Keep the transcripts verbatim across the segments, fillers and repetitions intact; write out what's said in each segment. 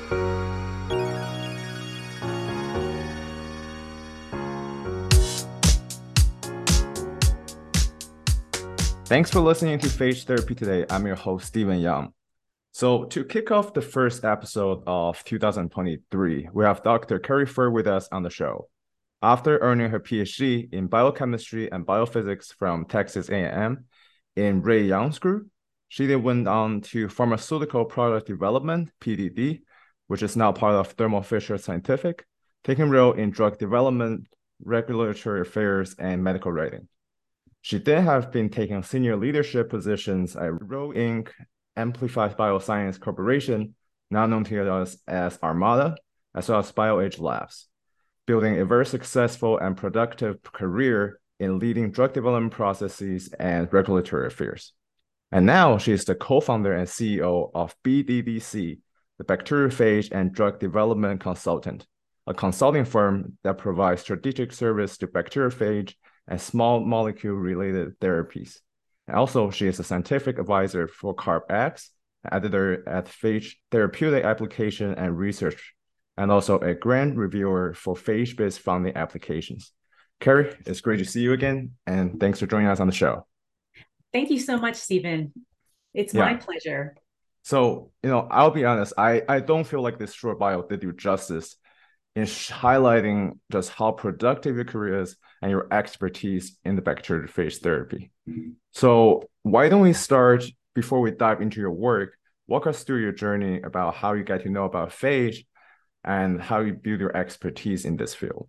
Thanks for listening to Phage Therapy today. I'm your host, Stephen Young. So to kick off the first episode of two thousand twenty-three, we have Doctor Carrie Fur with us on the show. After earning her P H D in biochemistry and biophysics from Texas A and M in Ray Young's group, she then went on to pharmaceutical product development, P D D, which is now part of Thermo Fisher Scientific, taking role in drug development, regulatory affairs, and medical writing. She then have been taking senior leadership positions at Roe Incorporated, Amplified Bioscience Corporation, now known to us as Armada, as well as BioAge Labs, building a very successful and productive career in leading drug development processes and regulatory affairs. And now she is the co-founder and C E O of B D D C, the Bacteriophage and Drug Development Consultant, a consulting firm that provides strategic service to bacteriophage and small molecule-related therapies. And also, she is a scientific advisor for CARB-X, editor at Phage Therapeutic Application and Research, and also a grant reviewer for phage-based funding applications. Carrie, it's great to see you again, and thanks for joining us on the show. Thank you so much, Stephen. It's yeah. my pleasure. So, you know, I'll be honest, I, I don't feel like this short bio did you justice in highlighting just how productive your career is and your expertise in the bacteriophage therapy. Mm-hmm. So why don't we start, before we dive into your work, walk us through your journey about how you get to know about phage and how you build your expertise in this field.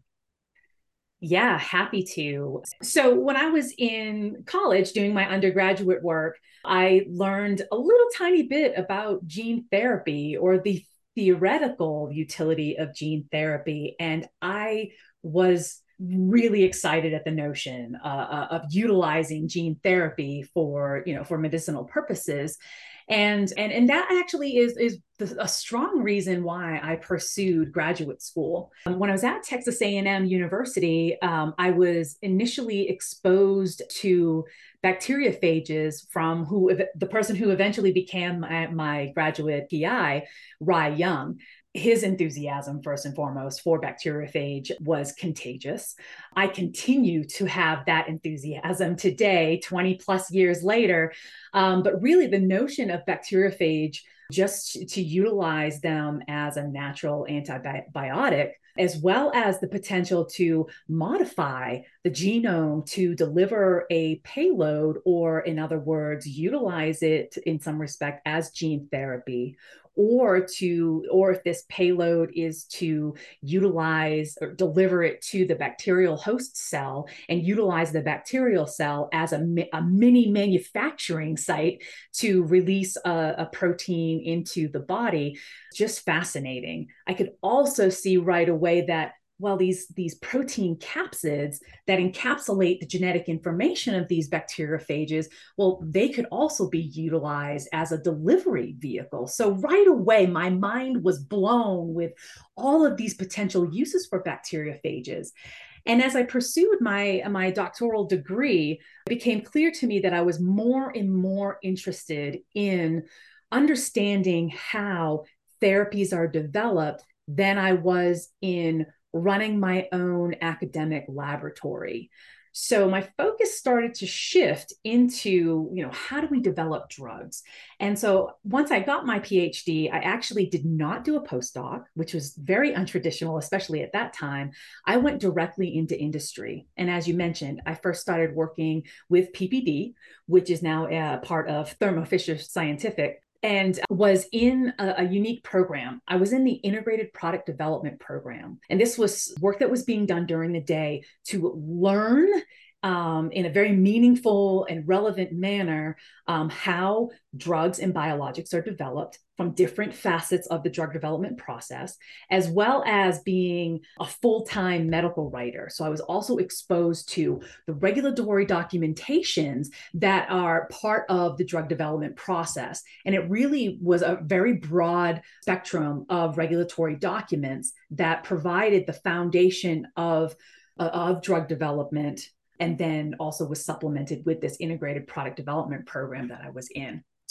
Yeah, happy to. So when I was in college doing my undergraduate work, I learned a little tiny bit about gene therapy, or the theoretical utility of gene therapy. And I was really excited at the notion uh, of utilizing gene therapy for, you know, for medicinal purposes. And, and, and that actually is, is a strong reason why I pursued graduate school. Um, when I was at Texas A and M University, um, I was initially exposed to bacteriophages from who the person who eventually became my, my graduate P I, Rai Young. His enthusiasm, first and foremost, for bacteriophage was contagious. I continue to have that enthusiasm today, twenty plus years later. Um, but really, the notion of bacteriophage, just to, to utilize them as a natural antibiotic, as well as the potential to modify the genome to deliver a payload, or in other words, utilize it in some respect as gene therapy, or to, or if this payload is to utilize or deliver it to the bacterial host cell and utilize the bacterial cell as a, a mini manufacturing site to release a, a protein into the body. Just fascinating. I could also see right away that, well, these, these protein capsids that encapsulate the genetic information of these bacteriophages, well, they could also be utilized as a delivery vehicle. So right away, my mind was blown with all of these potential uses for bacteriophages. And as I pursued my, my doctoral degree, it became clear to me that I was more and more interested in understanding how therapies are developed than I was in running my own academic laboratory. So my focus started to shift into, you know, how do we develop drugs? And so once I got my P H D, I actually did not do a postdoc, which was very untraditional, especially at that time. I went directly into industry. And as you mentioned, I first started working with P P D, which is now a part of Thermo Fisher Scientific, and was in a, a unique program. I was in the Integrated Product Development Program. And this was work that was being done during the day to learn um, in a very meaningful and relevant manner um, how drugs and biologics are developed from different facets of the drug development process, as well as being a full-time medical writer. So I was also exposed to the regulatory documentations that are part of the drug development process. And it really was a very broad spectrum of regulatory documents that provided the foundation of, uh, of drug development, and then also was supplemented with this integrated product development program that I was in. So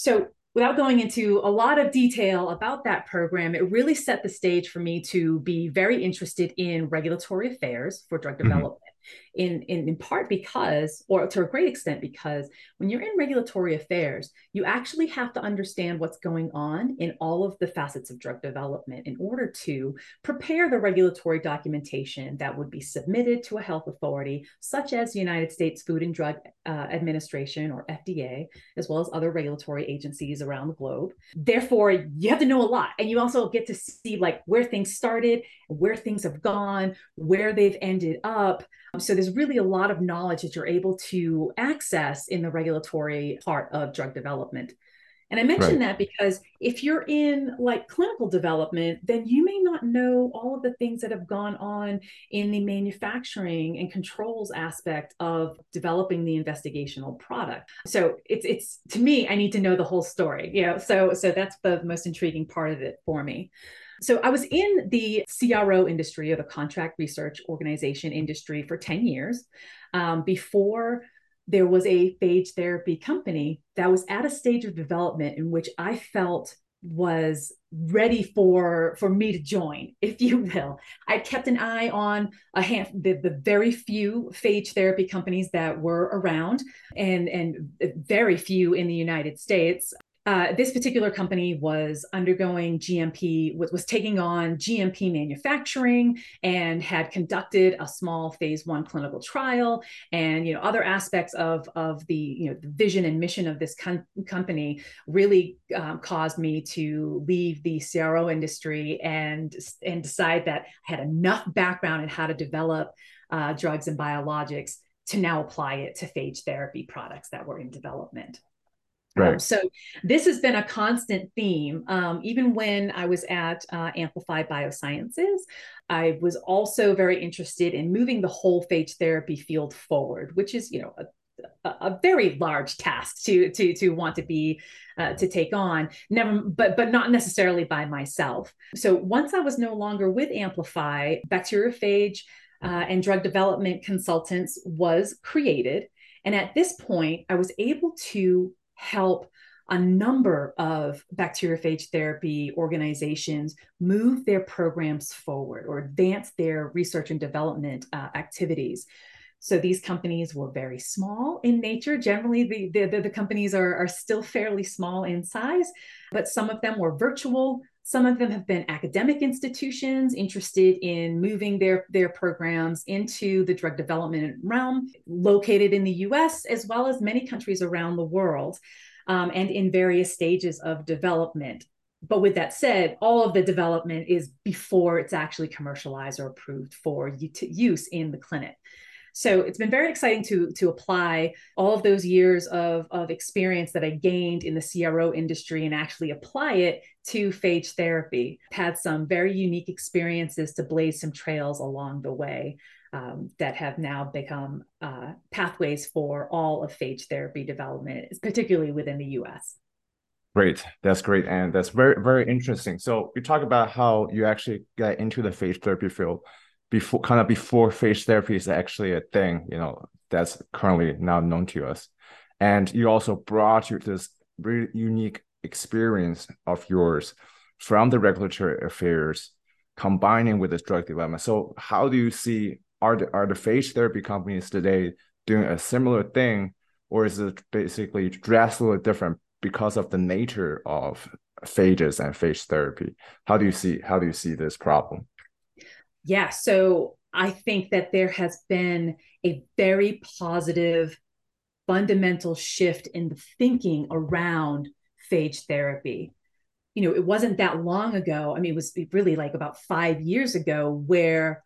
without going into a lot of detail about that program, it really set the stage for me to be very interested in regulatory affairs for drug Mhm. development. In, in, in part because, or to a great extent, because when you're in regulatory affairs, you actually have to understand what's going on in all of the facets of drug development in order to prepare the regulatory documentation that would be submitted to a health authority, such as the United States Food and Drug uh, Administration, or F D A, as well as other regulatory agencies around the globe. Therefore, you have to know a lot. And you also get to see like where things started, where things have gone, where they've ended up. So there's really a lot of knowledge that you're able to access in the regulatory part of drug development. And I Right. mention that because if you're in like clinical development, then you may not know all of the things that have gone on in the manufacturing and controls aspect of developing the investigational product. So it's it's to me, I need to know the whole story. You know, so so that's the most intriguing part of it for me. So I was in the C R O industry, or the contract research organization industry, for ten years um, before there was a phage therapy company that was at a stage of development in which I felt was ready for for me to join, if you will. I kept an eye on a hand, the, the very few phage therapy companies that were around, and and very few in the United States. Uh, this particular company was undergoing G M P, was, was taking on G M P manufacturing, and had conducted a small phase one clinical trial, and you know other aspects of of the you know the vision and mission of this com- company really um, caused me to leave the C R O industry and and decide that I had enough background in how to develop uh, drugs and biologics to now apply it to phage therapy products that were in development. Um, Right. so this has been a constant theme. Um, even when I was at uh, Amplify Biosciences, I was also very interested in moving the whole phage therapy field forward, which is, you know, a, a very large task to to to want to be uh, to take on. Never, but but not necessarily by myself. So once I was no longer with Amplify, bacteriophage uh, and drug development consultants was created, and at this point, I was able to help a number of bacteriophage therapy organizations move their programs forward or advance their research and development uh, activities. So these companies were very small in nature. Generally, the, the, the companies are, are still fairly small in size, but some of them were virtual. Some of them have been academic institutions interested in moving their, their programs into the drug development realm, located in the U S as well as many countries around the world, um, and in various stages of development. But with that said, all of the development is before it's actually commercialized or approved for use in the clinic. So it's been very exciting to, to apply all of those years of, of experience that I gained in the C R O industry and actually apply it to phage therapy. I've had some very unique experiences to blaze some trails along the way um, that have now become uh, pathways for all of phage therapy development, particularly within the U S. Great. That's great. And that's very, very interesting. So you talk about how you actually got into the phage therapy field before, kind of before phage therapy is actually a thing, you know, that's currently now known to us. And you also brought you this really unique experience of yours from the regulatory affairs, combining with this drug development. So how do you see, are the, are the phage therapy companies today doing a similar thing, or is it basically drastically different because of the nature of phages and phage therapy? How do you see how do you see this problem? Yeah, so I think that there has been a very positive fundamental shift in the thinking around phage therapy. You know, it wasn't that long ago. I mean, it was really like about five years ago where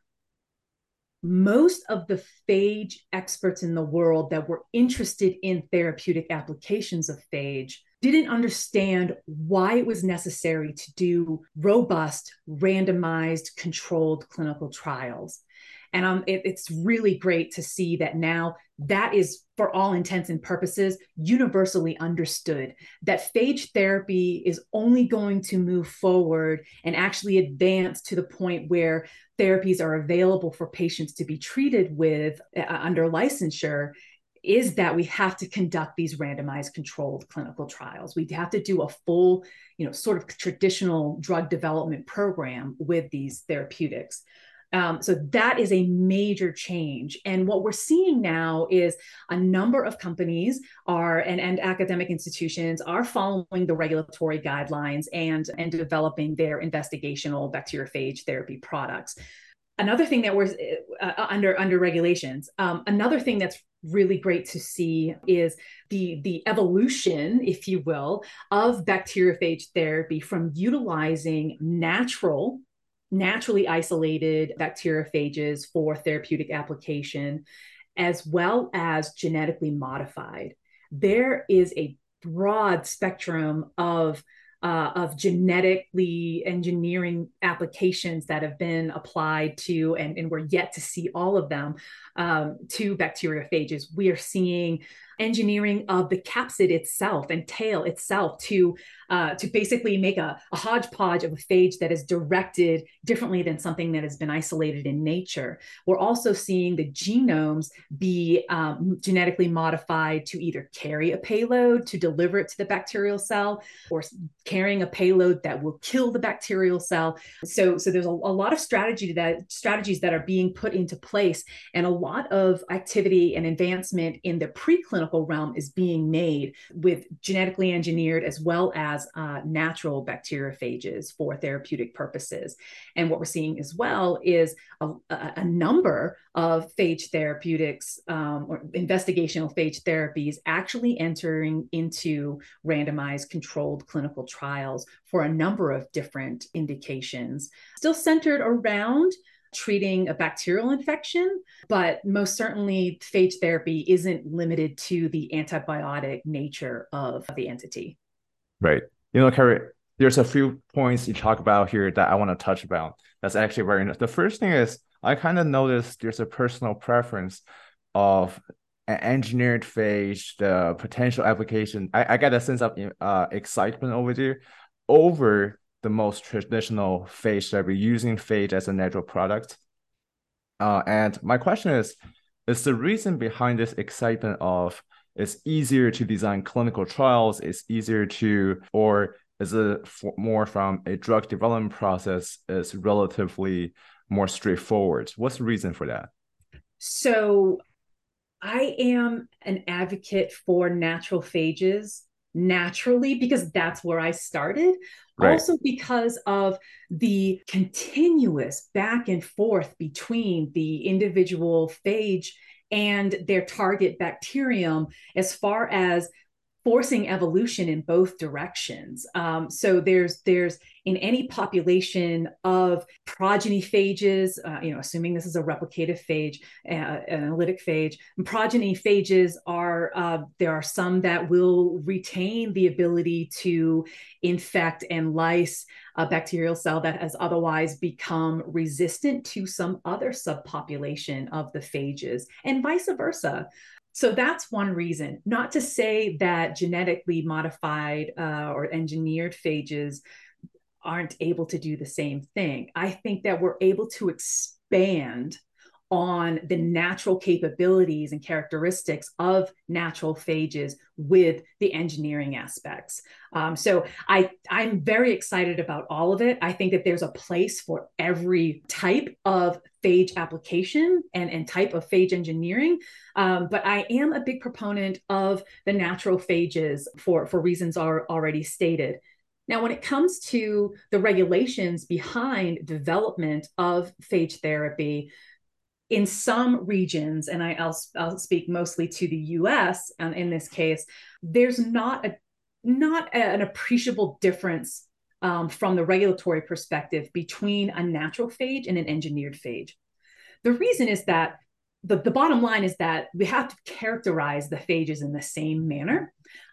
most of the phage experts in the world that were interested in therapeutic applications of phage didn't understand why it was necessary to do robust, randomized, controlled clinical trials. And um, it, it's really great to see that now that is, for all intents and purposes, universally understood that phage therapy is only going to move forward and actually advance to the point where therapies are available for patients to be treated with uh, under licensure is that we have to conduct these randomized controlled clinical trials. We have to do a full, you know, sort of traditional drug development program with these therapeutics. Um, so that is a major change. And what we're seeing now is a number of companies are and, and academic institutions are following the regulatory guidelines and, and developing their investigational bacteriophage therapy products. Another thing that we're uh, under under regulations, um, another thing that's really great to see is the, the evolution, if you will, of bacteriophage therapy from utilizing natural naturally isolated bacteriophages for therapeutic application, as well as genetically modified. There is a broad spectrum of, uh, of genetically engineering applications that have been applied to, and, and we're yet to see all of them, um, to bacteriophages. We are seeing engineering of the capsid itself and tail itself to uh, to basically make a, a hodgepodge of a phage that is directed differently than something that has been isolated in nature. We're also seeing the genomes be um, genetically modified to either carry a payload to deliver it to the bacterial cell, or carrying a payload that will kill the bacterial cell. So, so there's a, a lot of strategy that strategies that are being put into place, and a lot of activity and advancement in the preclinical realm is being made with genetically engineered as well as uh, natural bacteriophages for therapeutic purposes. And what we're seeing as well is a, a number of phage therapeutics um, or investigational phage therapies actually entering into randomized controlled clinical trials for a number of different indications, still centered around treating a bacterial infection, but most certainly phage therapy isn't limited to the antibiotic nature of the entity. Right. You know, Carrie, there's a few points you talk about here that I want to touch about. That's actually very interesting. The first thing is I kind of noticed there's a personal preference of an engineered phage, the potential application. I, I get a sense of uh, excitement over there over the most traditional phage therapy, using phage as a natural product. Uh, and my question is, is the reason behind this excitement of it's easier to design clinical trials, it's easier to, or is it for, more from a drug development process is relatively more straightforward? What's the reason for that? So I am an advocate for natural phages naturally because that's where I started. Right. Also because of the continuous back and forth between the individual phage and their target bacterium as far as forcing evolution in both directions. Um, so there's there's in any population of progeny phages, uh, you know, assuming this is a replicative phage, uh, an analytic phage, progeny phages are uh, there are some that will retain the ability to infect and lyse a bacterial cell that has otherwise become resistant to some other subpopulation of the phages, and vice versa. So that's one reason. Not to say that genetically modified uh, or engineered phages aren't able to do the same thing. I think that we're able to expand on the natural capabilities and characteristics of natural phages with the engineering aspects. Um, so I, I'm very excited about all of it. I think that there's a place for every type of phage application and, and type of phage engineering. Um, but I am a big proponent of the natural phages for, for reasons are already stated. Now, when it comes to the regulations behind development of phage therapy, in some regions, and I, I'll, I'll speak mostly to the U S um, in this case, there's not a not a, an appreciable difference um, from the regulatory perspective between a natural phage and an engineered phage. The reason is that the, the bottom line is that we have to characterize the phages in the same manner.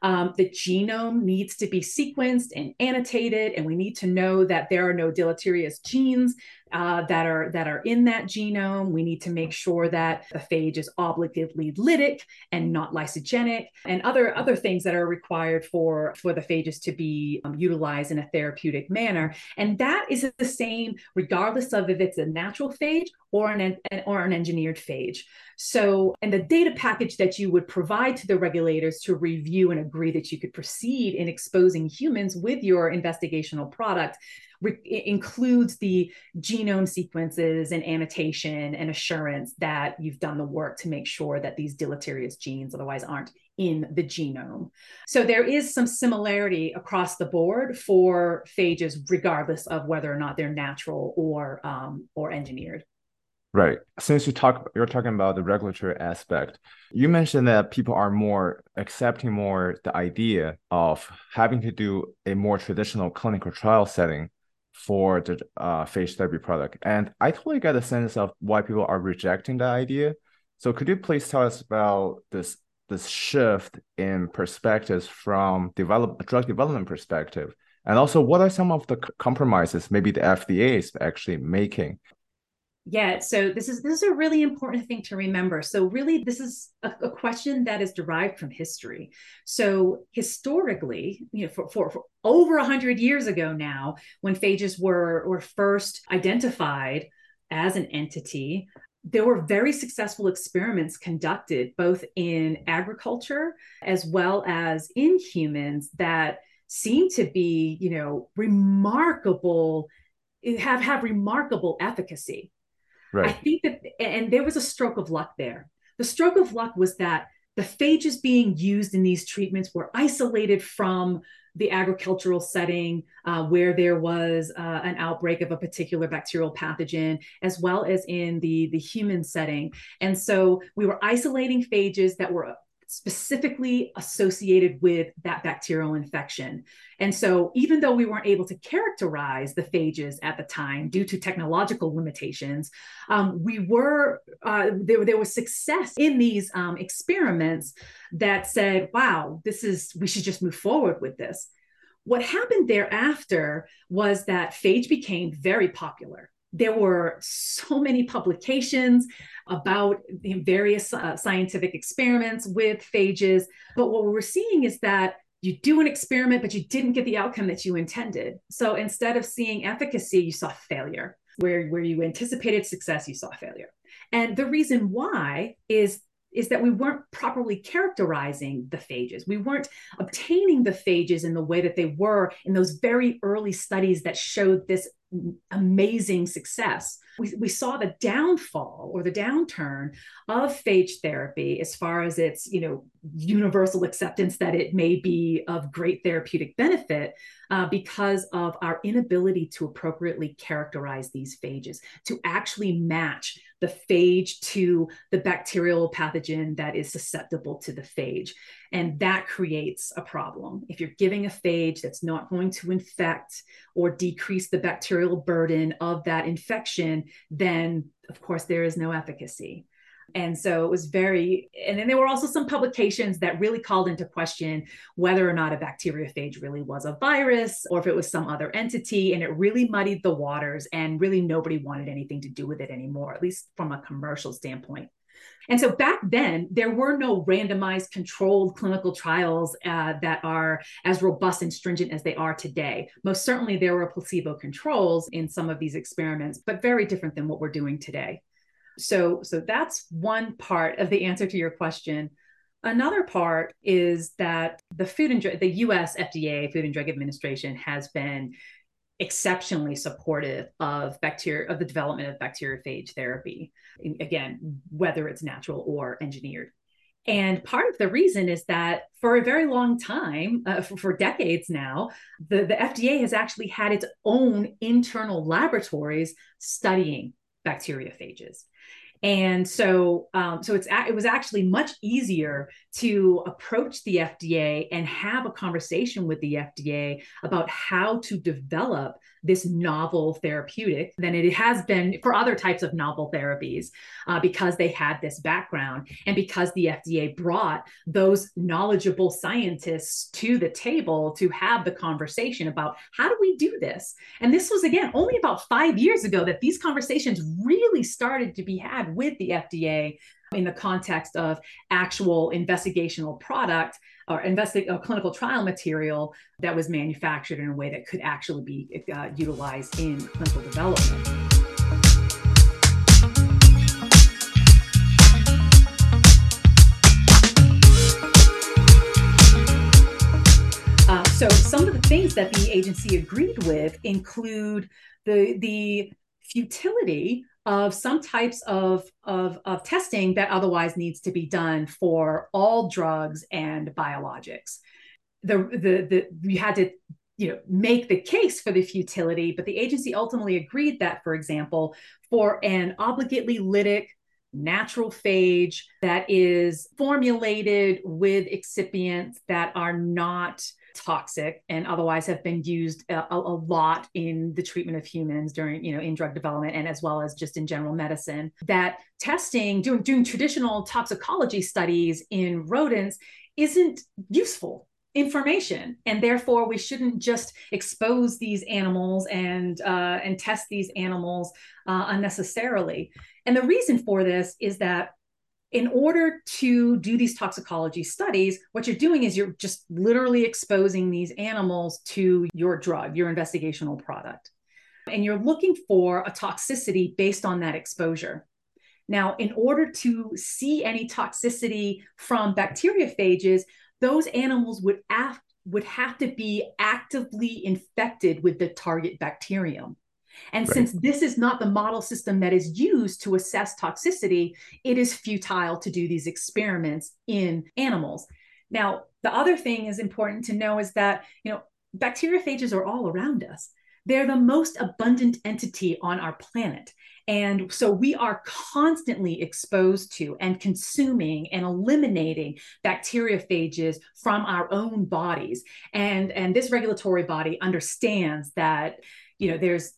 Um, the genome needs to be sequenced and annotated, and we need to know that there are no deleterious genes uh, that are that are in that genome. We need to make sure that the phage is obligatively lytic and not lysogenic, and other other things that are required for for the phages to be um, utilized in a therapeutic manner. And that is the same regardless of if it's a natural phage or an or an engineered phage. So, and the data package that you would provide to the regulators to review and agree that you could proceed in exposing humans with your investigational product re- includes the genome sequences and annotation and assurance that you've done the work to make sure that these deleterious genes otherwise aren't in the genome. So there is some similarity across the board for phages, regardless of whether or not they're natural or um, or engineered. Right. Since you talk, you're talking about the regulatory aspect, you mentioned that people are more accepting more the idea of having to do a more traditional clinical trial setting for the uh, phage therapy product. And I totally get a sense of why people are rejecting the idea. So could you please tell us about this this shift in perspectives from develop drug development perspective? And also, what are some of the compromises maybe the F D A is actually making? Yeah, so this is this is a really important thing to remember. So really, this is a, a question that is derived from history. So historically, you know, for, for, for over a hundred years ago now, when phages were were first identified as an entity, there were very successful experiments conducted both in agriculture as well as in humans that seem to be, you know, remarkable, have have remarkable efficacy. I Right. think that, and there was a stroke of luck there. The stroke of luck was that the phages being used in these treatments were isolated from the agricultural setting uh, where there was uh, an outbreak of a particular bacterial pathogen, as well as in the, the human setting. And so we were isolating phages that were specifically associated with that bacterial infection. And so even though we weren't able to characterize the phages at the time due to technological limitations, um, we were, uh, there, there was success in these um, experiments that said, wow, this is, we should just move forward with this. What happened thereafter was that phage became very popular. There were so many publications about various uh, scientific experiments with phages. But what we're seeing is that you do an experiment, but you didn't get the outcome that you intended. So instead of seeing efficacy, you saw failure. Where, where you anticipated success, you saw failure. And the reason why is is that we weren't properly characterizing the phages. We weren't obtaining the phages in the way that they were in those very early studies that showed this amazing success. We, we saw the downfall or the downturn of phage therapy as far as its, you know, universal acceptance that it may be of great therapeutic benefit uh, because of our inability to appropriately characterize these phages, to actually match the phage to the bacterial pathogen that is susceptible to the phage. And that creates a problem. If you're giving a phage that's not going to infect or decrease the bacterial burden of that infection, then of course there is no efficacy. And so it was very, and then there were also some publications that really called into question whether or not a bacteriophage really was a virus or if it was some other entity. And it really muddied the waters, and really nobody wanted anything to do with it anymore, at least from a commercial standpoint. And so back then, there were no randomized controlled clinical trials uh, that are as robust and stringent as they are today. Most certainly, there were placebo controls in some of these experiments, but very different than what we're doing today. So, so that's one part of the answer to your question. Another part is that the Food and the U S F D A, Food and Drug Administration, has been exceptionally supportive of bacteria, of the development of bacteriophage therapy. Again, whether it's natural or engineered. And part of the reason is that for a very long time, uh, for, for decades now, the, the F D A has actually had its own internal laboratories studying bacteriophages. And so, um, so it's it was actually much easier to approach the F D A and have a conversation with the F D A about how to develop this novel therapeutic than it has been for other types of novel therapies, uh, because they had this background and because the F D A brought those knowledgeable scientists to the table to have the conversation about how do we do this. And this was, again, only about five years ago that these conversations really started to be had with the F D A in the context of actual investigational product or investi- or clinical trial material that was manufactured in a way that could actually be uh, utilized in clinical development. Uh, so some of the things that the agency agreed with include the, the futility of some types of, of, of testing that otherwise needs to be done for all drugs and biologics. The, the, the, we had to you know, make the case for the futility, but the agency ultimately agreed that, for example, for an obligately lytic natural phage that is formulated with excipients that are not toxic and otherwise have been used a, a lot in the treatment of humans during, you know, in drug development and as well as just in general medicine, that testing, doing, doing traditional toxicology studies in rodents isn't useful information. And therefore we shouldn't just expose these animals and, uh, and test these animals uh, unnecessarily. And the reason for this is that in order to do these toxicology studies, what you're doing is you're just literally exposing these animals to your drug, your investigational product. And you're looking for a toxicity based on that exposure. Now, in order to see any toxicity from bacteriophages, those animals would, af- would have to be actively infected with the target bacterium. And right. Since this is not the model system that is used to assess toxicity, it is futile to do these experiments in animals. Now, the other thing is important to know is that, you know, bacteriophages are all around us. They're the most abundant entity on our planet. And so we are constantly exposed to and consuming and eliminating bacteriophages from our own bodies. And, and this regulatory body understands that, you know, there's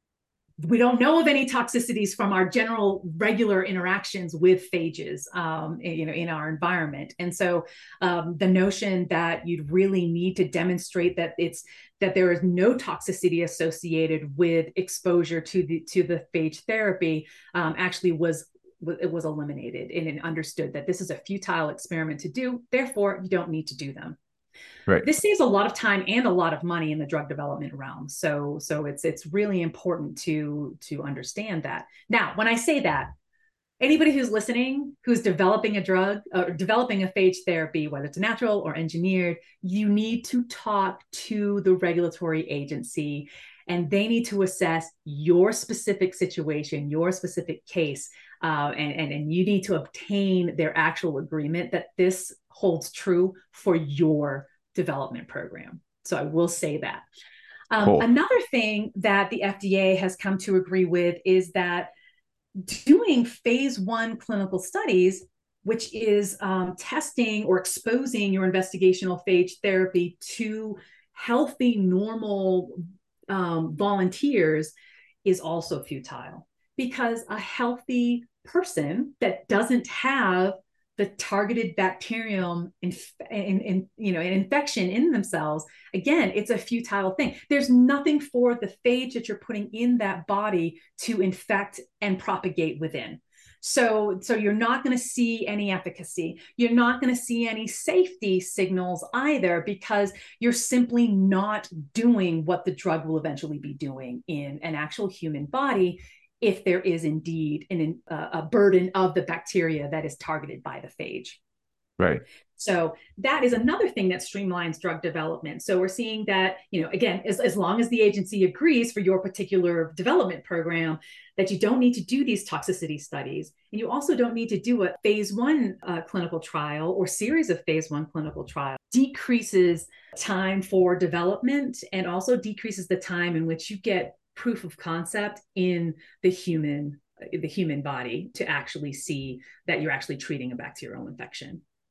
we don't know of any toxicities from our general regular interactions with phages, um, you know, in our environment. And so um, the notion that you'd really need to demonstrate that it's that there is no toxicity associated with exposure to the to the phage therapy um, actually was it was eliminated, and it understood that this is a futile experiment to do. Therefore, you don't need to do them. Right. This saves a lot of time and a lot of money in the drug development realm. So, so it's it's really important to to understand that. Now, when I say that, anybody who's listening, who's developing a drug or developing a phage therapy, whether it's natural or engineered, you need to talk to the regulatory agency, and they need to assess your specific situation, your specific case, uh, and, and and you need to obtain their actual agreement that this holds true for your development program. So I will say that. Um, cool. Another thing that the F D A has come to agree with is that doing phase one clinical studies, which is um, testing or exposing your investigational phage therapy to healthy, normal um, volunteers, is also futile, because a healthy person that doesn't have the targeted bacterium in, in, in, you know, an infection in themselves, again, it's a futile thing. There's nothing for the phage that you're putting in that body to infect and propagate within. So, so you're not going to see any efficacy. You're not going to see any safety signals either, because you're simply not doing what the drug will eventually be doing in an actual human body, if there is indeed an, uh, a burden of the bacteria that is targeted by the phage. Right. So that is another thing that streamlines drug development. So we're seeing that, you know, again, as, as long as the agency agrees for your particular development program, that you don't need to do these toxicity studies. And you also don't need to do a phase one uh, clinical trial or series of phase one clinical trials. Decreases time for development and also decreases the time in which you get proof of concept in the human, the human body to actually see that you're actually treating a bacterial infection.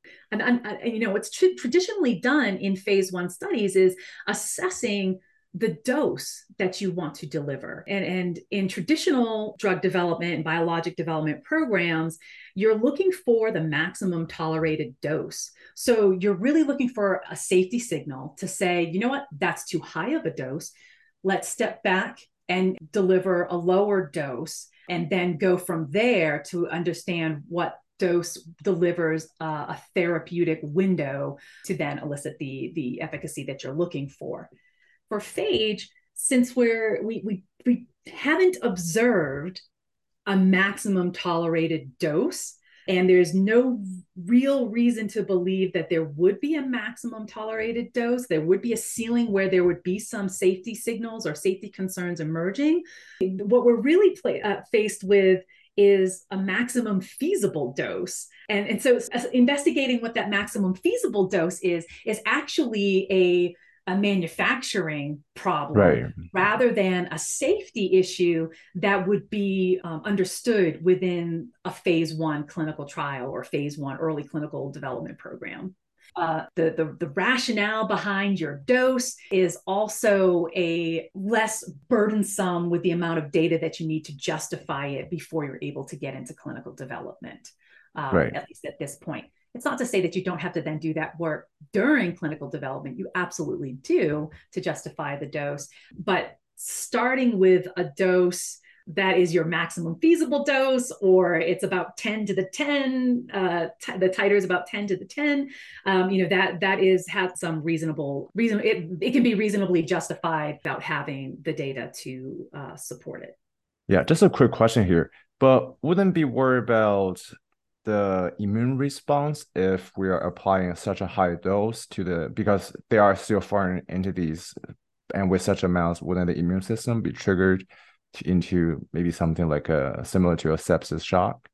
And, and, and you know, what's tr- traditionally done in phase one studies is assessing the dose that you want to deliver. And, and in traditional drug development and biologic development programs, you're looking for the maximum tolerated dose. So you're really looking for a safety signal to say, you know what, that's too high of a dose. Let's step back and deliver a lower dose, and then go from there to understand what dose delivers uh, a therapeutic window to then elicit the, the efficacy that you're looking for. For phage, since we're we we we haven't observed a maximum tolerated dose, and there's no real reason to believe that there would be a maximum tolerated dose, there would be a ceiling where there would be some safety signals or safety concerns emerging. What we're really play, uh, faced with is a maximum feasible dose. And, and so investigating what that maximum feasible dose is, is actually a a manufacturing problem, Right. rather than a safety issue that would be um, understood within a phase one clinical trial or phase one early clinical development program. Uh, the, the, the rationale behind your dose is also a less burdensome with the amount of data that you need to justify it before you're able to get into clinical development, um, Right. at least at this point. It's not to say that you don't have to then do that work during clinical development. You absolutely do to justify the dose. But starting with a dose that is your maximum feasible dose, or it's about ten to the ten, uh, t- the titer is about ten to the ten, um, you know, that that is has some reasonable reason. It, it can be reasonably justified without having the data to uh, support it. Yeah, just a quick question here. But wouldn't be worried about the immune response if we are applying such a high dose to the, because they are still foreign entities, and with such amounts, wouldn't the immune system be triggered to, into maybe something like a similar to a sepsis shock?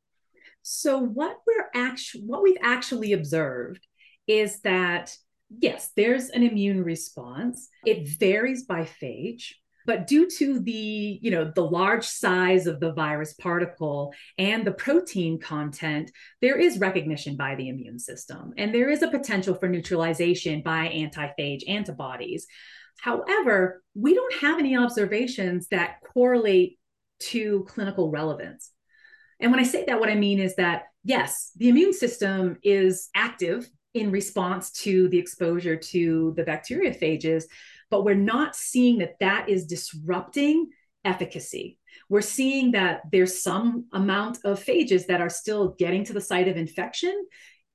So what we're actually what we've actually observed is that yes, there's an immune response. It varies by phage. But due to the, you know, the large size of the virus particle and the protein content, there is recognition by the immune system. And there is a potential for neutralization by anti-phage antibodies. However, we don't have any observations that correlate to clinical relevance. And when I say that, what I mean is that, yes, the immune system is active in response to the exposure to the bacteriophages, but we're not seeing that that is disrupting efficacy. We're seeing that there's some amount of phages that are still getting to the site of infection,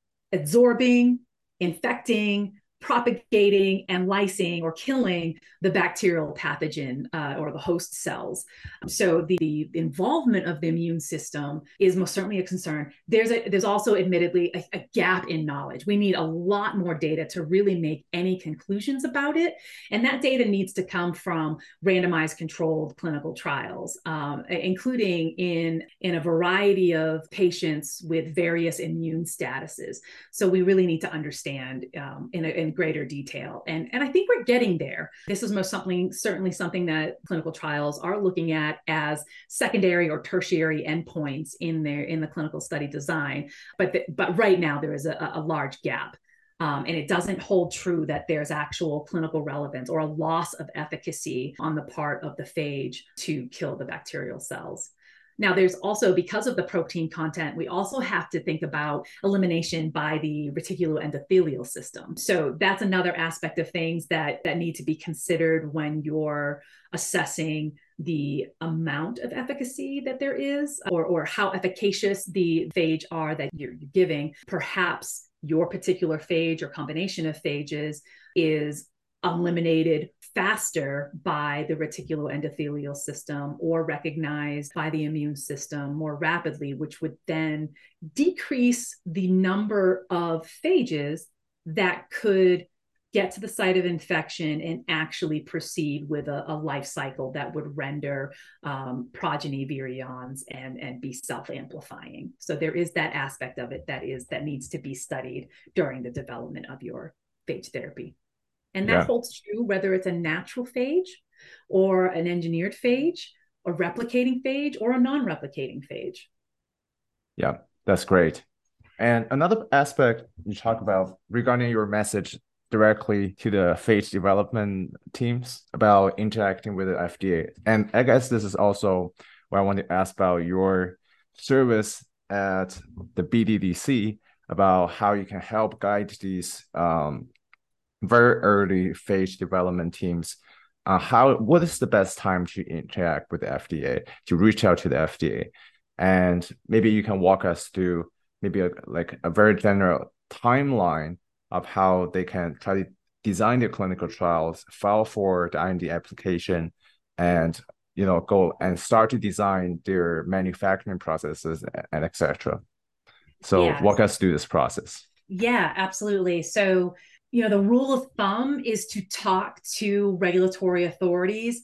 absorbing, infecting, propagating, and lysing or killing the bacterial pathogen uh, or the host cells. So the, the involvement of the immune system is most certainly a concern. There's a, there's also admittedly a, a gap in knowledge. We need a lot more data to really make any conclusions about it. And that data needs to come from randomized controlled clinical trials, um, including in, in a variety of patients with various immune statuses. So we really need to understand um, in, a, in greater detail. And, and I think we're getting there. This is most something, certainly something that clinical trials are looking at as secondary or tertiary endpoints in their in the clinical study design. But, the, but right now there is a, a large gap. Um, and it doesn't hold true that there's actual clinical relevance or a loss of efficacy on the part of the phage to kill the bacterial cells. Now, there's also, because of the protein content, we also have to think about elimination by the reticuloendothelial system. So that's another aspect of things that, that need to be considered when you're assessing the amount of efficacy that there is, or, or how efficacious the phage are that you're giving. Perhaps your particular phage or combination of phages is eliminated faster by the reticuloendothelial system or recognized by the immune system more rapidly, which would then decrease the number of phages that could get to the site of infection and actually proceed with a, a life cycle that would render um, progeny virions and, and be self-amplifying. So there is that aspect of it that is that needs to be studied during the development of your phage therapy. And that Yeah. holds true whether it's a natural phage or an engineered phage, a replicating phage or a non-replicating phage. Yeah, that's great. And another aspect you talk about regarding your message directly to the phage development teams about interacting with the F D A. And I guess this is also where I want to ask about your service at the B D D C about how you can help guide these um, very early phage development teams. Uh, how what is the best time to interact with the F D A, to reach out to the F D A? And maybe you can walk us through maybe a, like a very general timeline of how they can try to design their clinical trials, file for the I N D application, and you know go and start to design their manufacturing processes and et cetera. So Yeah. walk us through this process. Yeah, absolutely. So, you know, the rule of thumb is to talk to regulatory authorities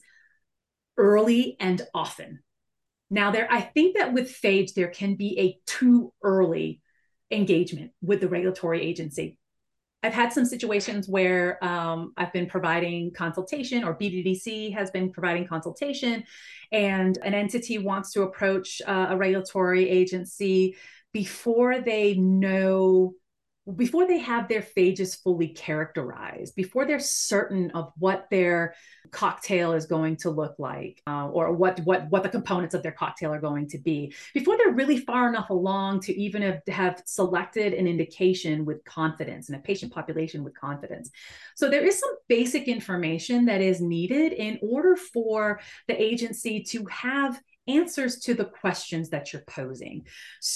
early and often. Now, there, I think that with phage, there can be a too early engagement with the regulatory agency. I've had some situations where um, I've been providing consultation, or B D D C has been providing consultation, and an entity wants to approach uh, a regulatory agency before they know, before they have their phages fully characterized, before they're certain of what their cocktail is going to look like, uh, or what what what the components of their cocktail are going to be, before they're really far enough along to even have, have selected an indication with confidence and a patient population with confidence. So there is some basic information that is needed in order for the agency to have answers to the questions that you're posing.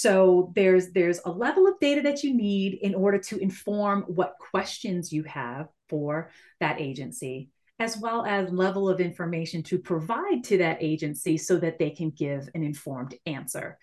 So there's there's a level of data that you need in order to inform what questions you have for that agency, as well as level of information to provide to that agency so that they can give an informed answer.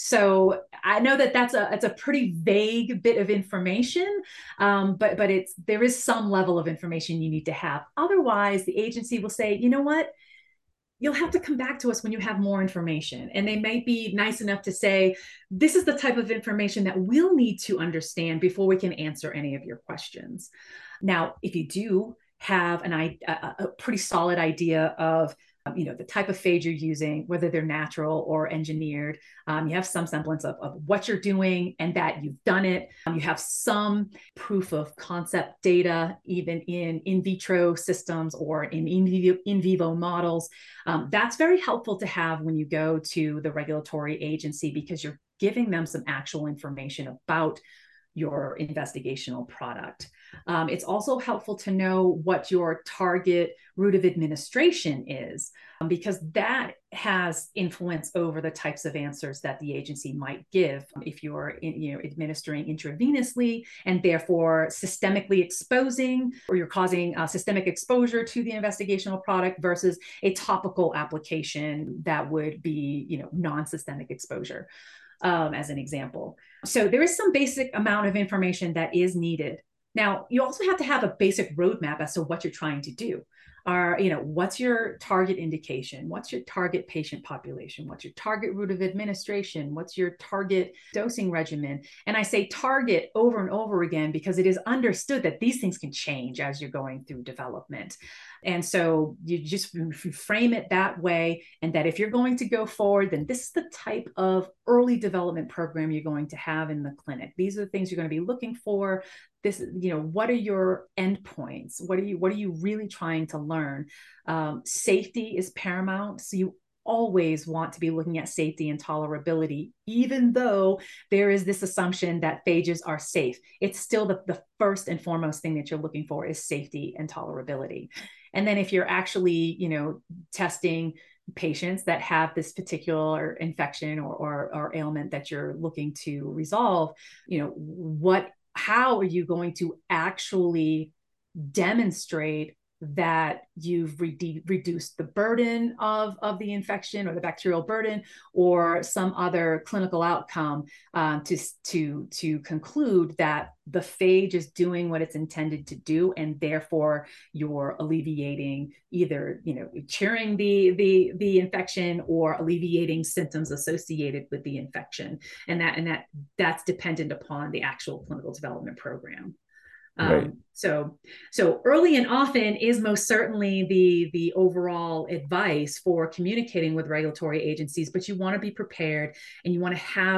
So I know that that's a it's a pretty vague bit of information, um, but but it's there is some level of information you need to have. Otherwise, the agency will say, you know what, you'll have to come back to us when you have more information. And they might be nice enough to say, this is the type of information that we'll need to understand before we can answer any of your questions. Now, if you do have an, a, a pretty solid idea of um, you know, the type of phage you're using, whether they're natural or engineered, um, you have some semblance of, of what you're doing and that you've done it. Um, you have some proof of concept data, even in in vitro systems or in in vivo, in vivo models. Um, that's very helpful to have when you go to the regulatory agency, because you're giving them some actual information about your investigational product. Um, it's also helpful to know what your target route of administration is, um, because that has influence over the types of answers that the agency might give. If you're in, you know, administering intravenously and therefore systemically exposing, or you're causing uh, systemic exposure to the investigational product versus a topical application that would be, you know, non-systemic exposure. Um, as an example. So there is some basic amount of information that is needed. Now, you also have to have a basic roadmap as to what you're trying to do. Are, you know, what's your target indication? What's your target patient population? What's your target route of administration? What's your target dosing regimen? And I say target over and over again because it is understood that these things can change as you're going through development. And so you just frame it that way, and that if you're going to go forward, then this is the type of early development program you're going to have in the clinic. These are the things you're going to be looking for. This, you know, what are your endpoints? What are you, what are you really trying to learn? Um, safety is paramount. So you always want to be looking at safety and tolerability, even though there is this assumption that phages are safe. It's still the, the first and foremost thing that you're looking for is safety and tolerability. And then if you're actually, you know, testing patients that have this particular infection or, or, or ailment that you're looking to resolve, you know, what, how are you going to actually demonstrate that you've re- reduced the burden of, of the infection or the bacterial burden or some other clinical outcome um, to, to, to conclude that the phage is doing what it's intended to do, and therefore you're alleviating either, you know, curing the, the, the infection or alleviating symptoms associated with the infection. And that, and that that's dependent upon the actual clinical development program. Right. Um, so, so early and often is most certainly the, the overall advice for communicating with regulatory agencies, but you want to be prepared and you want to have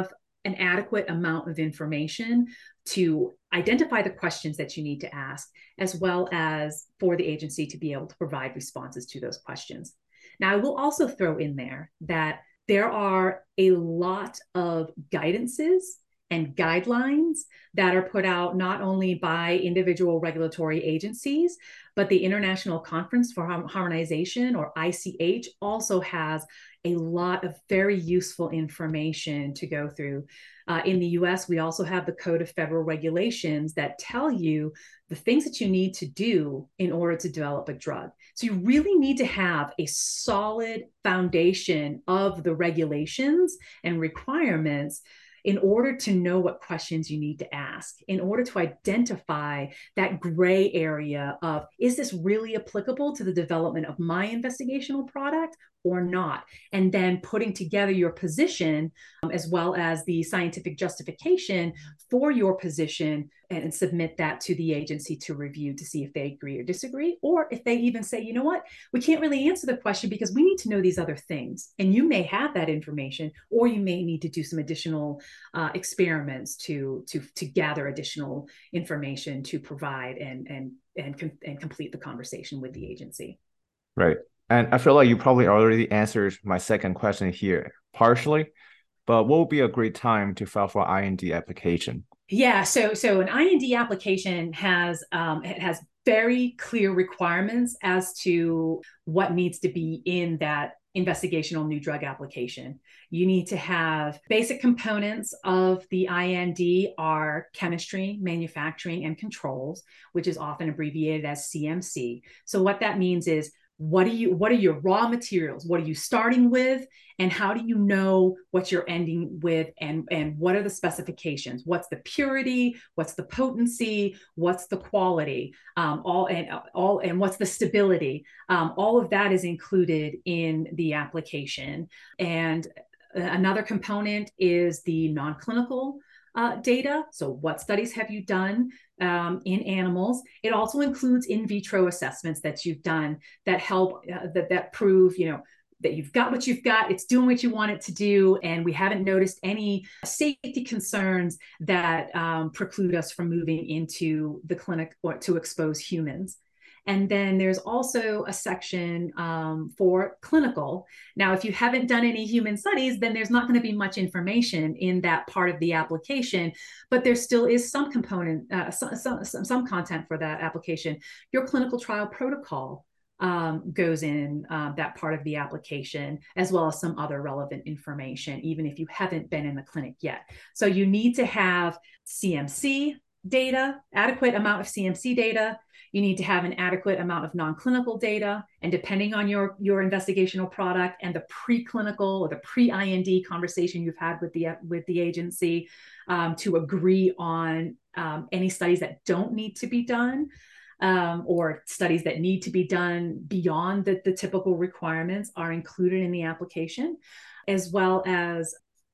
an adequate amount of information to identify the questions that you need to ask, as well as for the agency to be able to provide responses to those questions. Now, I will also throw in there that there are a lot of guidances and guidelines that are put out not only by individual regulatory agencies, but the International Conference for Harmonization, or I C H, also has a lot of very useful information to go through. Uh, in the U S, we also have the Code of Federal Regulations that tell you the things that you need to do in order to develop a drug. So you really need to have a solid foundation of the regulations and requirements in order to know what questions you need to ask, in order to identify that gray area of, is this really applicable to the development of my investigational product or not? And then putting together your position, um, as well as the scientific justification for your position, and, and submit that to the agency to review to see if they agree or disagree, or if they even say, you know what, we can't really answer the question because we need to know these other things. And you may have that information, or you may need to do some additional uh, experiments to, to, to gather additional information to provide and, and, and, com- and complete the conversation with the agency. Right. And I feel like you probably already answered my second question here, partially, but what would be a great time to file for I N D application? Yeah, so so an I N D application has um, it has very clear requirements as to what needs to be in that investigational new drug application. You need to have basic components of the I N D are chemistry, manufacturing, and controls, which is often abbreviated as C M C. So what that means is, what do you what are your raw materials? What are you starting with? And how do you know what you're ending with? And, and what are the specifications? What's the purity? What's the potency? What's the quality? Um, all and all and what's the stability? Um, all of that is included in the application. And another component is the non-clinical Uh, data. So what studies have you done um, in animals? It also includes in vitro assessments that you've done that help, uh, that, that prove, you know, that you've got what you've got, it's doing what you want it to do, and we haven't noticed any safety concerns that um, preclude us from moving into the clinic or to expose humans. And then there's also a section um, for clinical. Now, if you haven't done any human studies, then there's not going to be much information in that part of the application, but there still is some component, uh, some, some, some content for that application. Your clinical trial protocol um, goes in uh, that part of the application, as well as some other relevant information, even if you haven't been in the clinic yet. So you need to have C M C data, adequate amount of C M C data. You need to have an adequate amount of non-clinical data. And depending on your, your investigational product and the preclinical or the pre-I N D conversation you've had with the, with the agency, um, to agree on um, any studies that don't need to be done, um, or studies that need to be done beyond the, the typical requirements are included in the application, as well as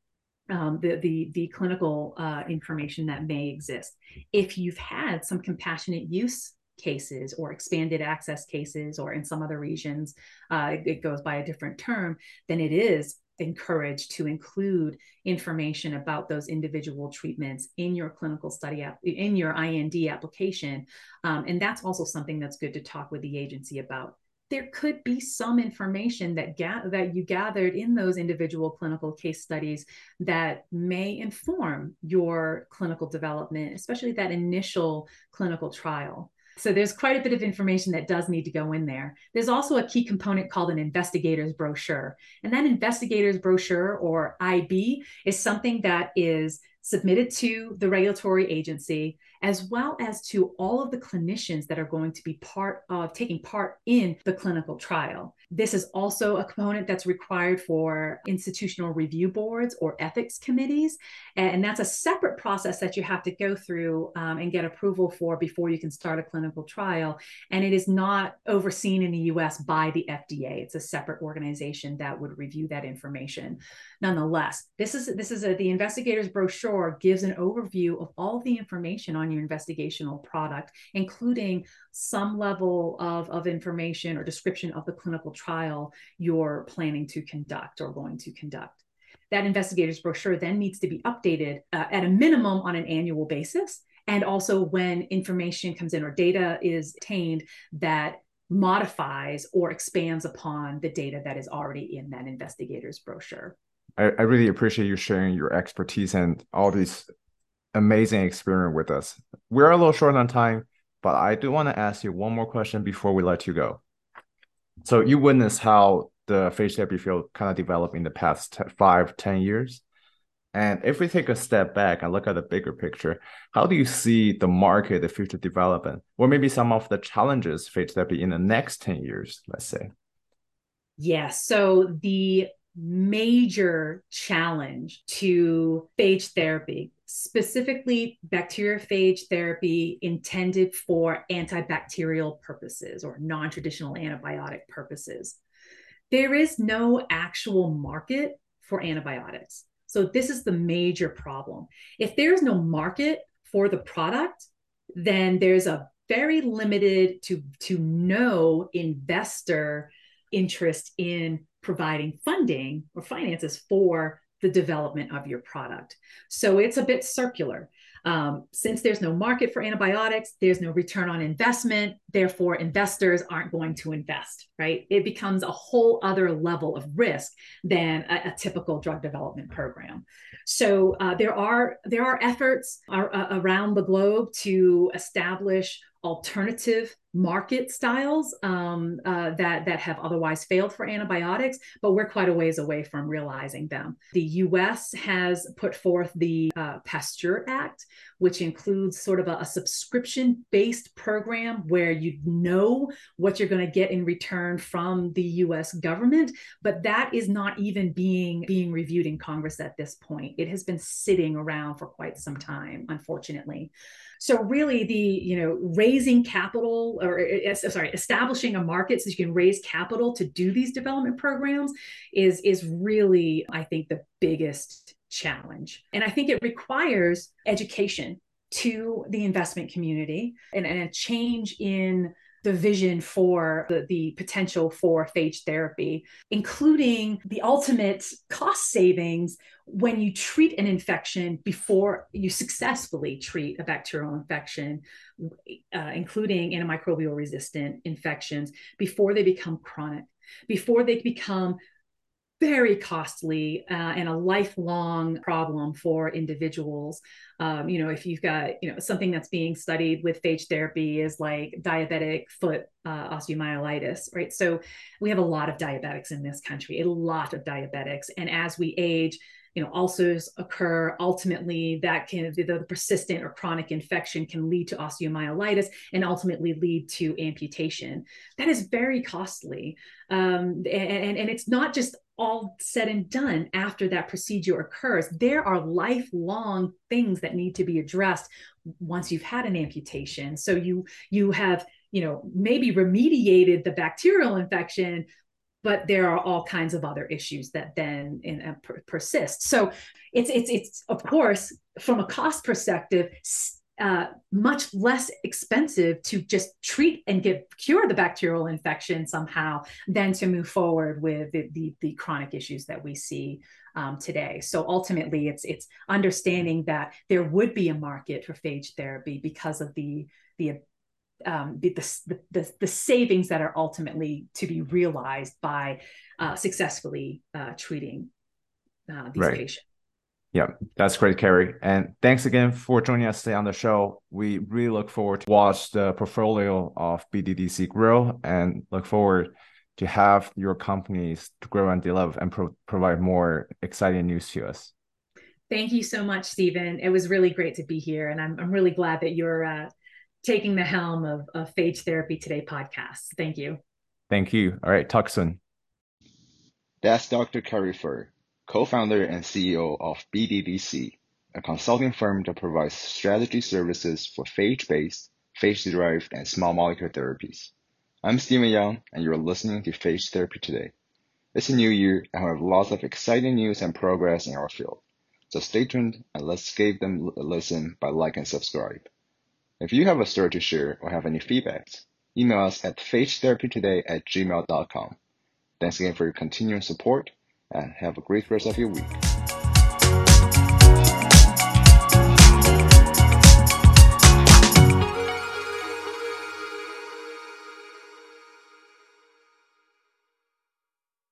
Um, the, the, the clinical uh, information that may exist. If you've had some compassionate use cases or expanded access cases, or in some other regions, uh, it goes by a different term, then it is encouraged to include information about those individual treatments in your clinical study, in your I N D application. Um, and that's also something that's good to talk with the agency about. There could be some information that, ga- that you gathered in those individual clinical case studies that may inform your clinical development, especially that initial clinical trial. So there's quite a bit of information that does need to go in there. There's also a key component called an investigator's brochure. And that investigator's brochure, or I B, is something that is submitted to the regulatory agency, as well as to all of the clinicians that are going to be part of taking part in the clinical trial. This is also a component that's required for institutional review boards or ethics committees. And that's a separate process that you have to go through um, and get approval for before you can start a clinical trial. And it is not overseen in the U S by the F D A. It's a separate organization that would review that information. Nonetheless, this is, this is a, the investigator's brochure gives an overview of all of the information on your investigational product, including some level of, of information or description of the clinical trial you're planning to conduct or going to conduct. that investigator's brochure then needs to be updated uh, at a minimum on an annual basis. And also when information comes in or data is obtained that modifies or expands upon the data that is already in that investigator's brochure. I, I really appreciate you sharing your expertise and all these amazing experience with us. We're a little short on time, but I do want to ask you one more question before we let you go. So you witnessed how the phage therapy field kind of developed in the past five, ten years. And if we take a step back and look at the bigger picture, how do you see the market, the future development, or maybe some of the challenges phage therapy in the next ten years, let's say? Yeah, so the major challenge to phage therapy, specifically bacteriophage therapy intended for antibacterial purposes or non-traditional antibiotic purposes, there is no actual market for antibiotics. So this is the major problem. If there's no market for the product, then there's a very limited to, to no investor interest in providing funding or finances for the development of your product. So it's a bit circular. Um, since there's no market for antibiotics, there's no return on investment. Therefore, investors aren't going to invest, right? It becomes a whole other level of risk than a, a typical drug development program. So uh, there are there are efforts are, uh, around the globe to establish alternative market styles um, uh, that, that have otherwise failed for antibiotics, but we're quite a ways away from realizing them. The U S has put forth the uh, PASTEUR Act, which includes sort of a, a subscription-based program where you know what you're going to get in return from the U S government, but that is not even being, being reviewed in Congress at this point. It has been sitting around for quite some time, unfortunately. So really the, you know, raising capital or sorry, establishing a market so you can raise capital to do these development programs is, is really, I think, the biggest challenge. And I think it requires education to the investment community and, and a change in the vision for the, the potential for phage therapy, including the ultimate cost savings when you treat an infection before you successfully treat a bacterial infection, uh, including antimicrobial resistant infections, before they become chronic, before they become very costly uh, and a lifelong problem for individuals. Um, you know, if you've got, you know, something that's being studied with phage therapy is like diabetic foot uh, osteomyelitis, right? So we have a lot of diabetics in this country, a lot of diabetics. And as we age, you know, ulcers occur. Ultimately, that can, the, the persistent or chronic infection can lead to osteomyelitis and ultimately lead to amputation. That is very costly. Um, and, and it's not just all said and done after that procedure occurs. There are lifelong things that need to be addressed once you've had an amputation. So you, you have, you know, maybe remediated the bacterial infection, but there are all kinds of other issues that then in, uh, per, persist. So it's, it's, it's of course, from a cost perspective, uh, much less expensive to just treat and get cure the bacterial infection somehow than to move forward with the, the, the chronic issues that we see um, today. So ultimately, it's, it's understanding that there would be a market for phage therapy because of the, the Um, the, the, the, the savings that are ultimately to be realized by uh, successfully uh, treating uh, these Right. patients. Yeah, that's great, Carrie. And thanks again for joining us today on the show. We really look forward to watch the portfolio of B D D C grow and look forward to have your companies to grow and develop and pro provide more exciting news to us. Thank you so much, Stephen. It was really great to be here. And I'm, I'm really glad that you're uh, taking the helm of, of Phage Therapy Today podcast. Thank you. Thank you. All right, talk soon. That's Doctor Carrie Fur, co-founder and C E O of B D D C, a consulting firm that provides strategy services for phage-based, phage-derived, and small molecule therapies. I'm Stephen Young, and you're listening to Phage Therapy Today. It's a new year, and we have lots of exciting news and progress in our field. So stay tuned, and let's give them a listen by like and subscribe. If you have a story to share or have any feedbacks, email us at phagetherapytoday at gmail dot com. Thanks again for your continuing support, and have a great rest of your week.